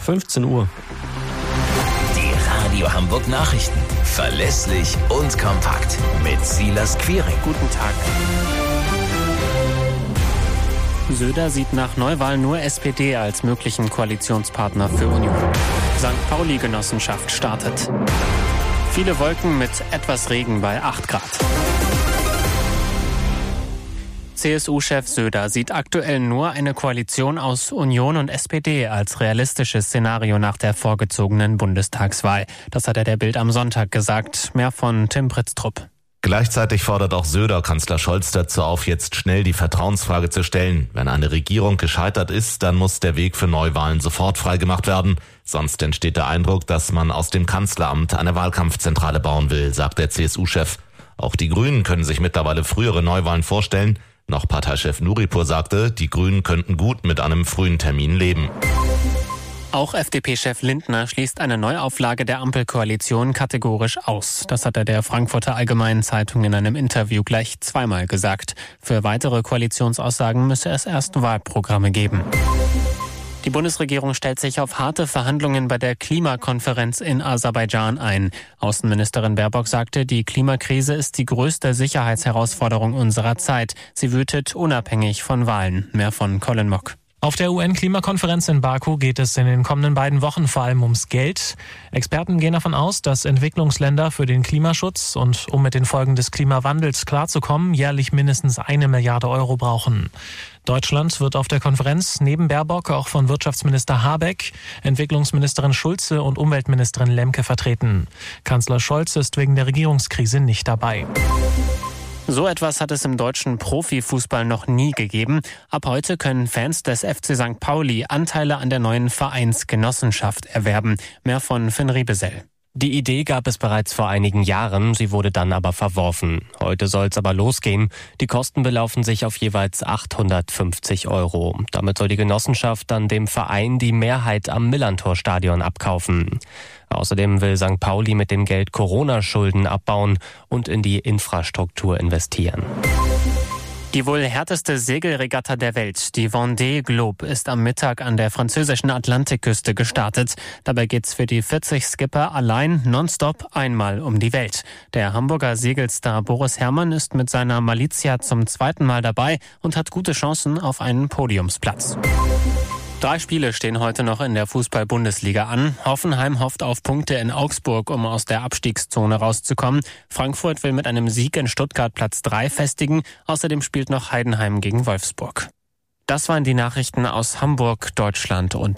15 Uhr. Die Radio Hamburg Nachrichten. Verlässlich und kompakt. Mit Silas Quiring. Guten Tag. Söder sieht nach Neuwahl nur SPD als möglichen Koalitionspartner für Union. St. Pauli-Genossenschaft startet. Viele Wolken mit etwas Regen bei 8 Grad. CSU-Chef Söder sieht aktuell nur eine Koalition aus Union und SPD als realistisches Szenario nach der vorgezogenen Bundestagswahl. Das hat er der Bild am Sonntag gesagt. Mehr von Tim Pritztrup. Gleichzeitig fordert auch Söder Kanzler Scholz dazu auf, jetzt schnell die Vertrauensfrage zu stellen. Wenn eine Regierung gescheitert ist, dann muss der Weg für Neuwahlen sofort freigemacht werden. Sonst entsteht der Eindruck, dass man aus dem Kanzleramt eine Wahlkampfzentrale bauen will, sagt der CSU-Chef. Auch die Grünen können sich mittlerweile frühere Neuwahlen vorstellen. Noch Parteichef Nuripur sagte, die Grünen könnten gut mit einem frühen Termin leben. Auch FDP-Chef Lindner schließt eine Neuauflage der Ampelkoalition kategorisch aus. Das hat er der Frankfurter Allgemeinen Zeitung in einem Interview gleich zweimal gesagt. Für weitere Koalitionsaussagen müsse es erst Wahlprogramme geben. Die Bundesregierung stellt sich auf harte Verhandlungen bei der Klimakonferenz in Aserbaidschan ein. Außenministerin Baerbock sagte, die Klimakrise ist die größte Sicherheitsherausforderung unserer Zeit. Sie wütet unabhängig von Wahlen. Mehr von Colin Mock. Auf der UN-Klimakonferenz in Baku geht es in den kommenden beiden Wochen vor allem ums Geld. Experten gehen davon aus, dass Entwicklungsländer für den Klimaschutz und um mit den Folgen des Klimawandels klarzukommen, jährlich mindestens 1 Milliarde Euro brauchen. Deutschland wird auf der Konferenz neben Baerbock auch von Wirtschaftsminister Habeck, Entwicklungsministerin Schulze und Umweltministerin Lemke vertreten. Kanzler Scholz ist wegen der Regierungskrise nicht dabei. So etwas hat es im deutschen Profifußball noch nie gegeben. Ab heute können Fans des FC St. Pauli Anteile an der neuen Vereinsgenossenschaft erwerben. Mehr von Finn Riebesell. Die Idee gab es bereits vor einigen Jahren, sie wurde dann aber verworfen. Heute soll es aber losgehen. Die Kosten belaufen sich auf jeweils 850 Euro. Damit soll die Genossenschaft dann dem Verein die Mehrheit am Millerntor-Stadion abkaufen. Außerdem will St. Pauli mit dem Geld Corona-Schulden abbauen und in die Infrastruktur investieren. Die wohl härteste Segelregatta der Welt, die Vendée Globe, ist am Mittag an der französischen Atlantikküste gestartet. Dabei geht's für die 40 Skipper allein nonstop einmal um die Welt. Der Hamburger Segelstar Boris Herrmann ist mit seiner Malizia zum 2. Mal dabei und hat gute Chancen auf einen Podiumsplatz. 3 Spiele stehen heute noch in der Fußball-Bundesliga an. Hoffenheim hofft auf Punkte in Augsburg, um aus der Abstiegszone rauszukommen. Frankfurt will mit einem Sieg in Stuttgart Platz 3 festigen. Außerdem spielt noch Heidenheim gegen Wolfsburg. Das waren die Nachrichten aus Hamburg, Deutschland und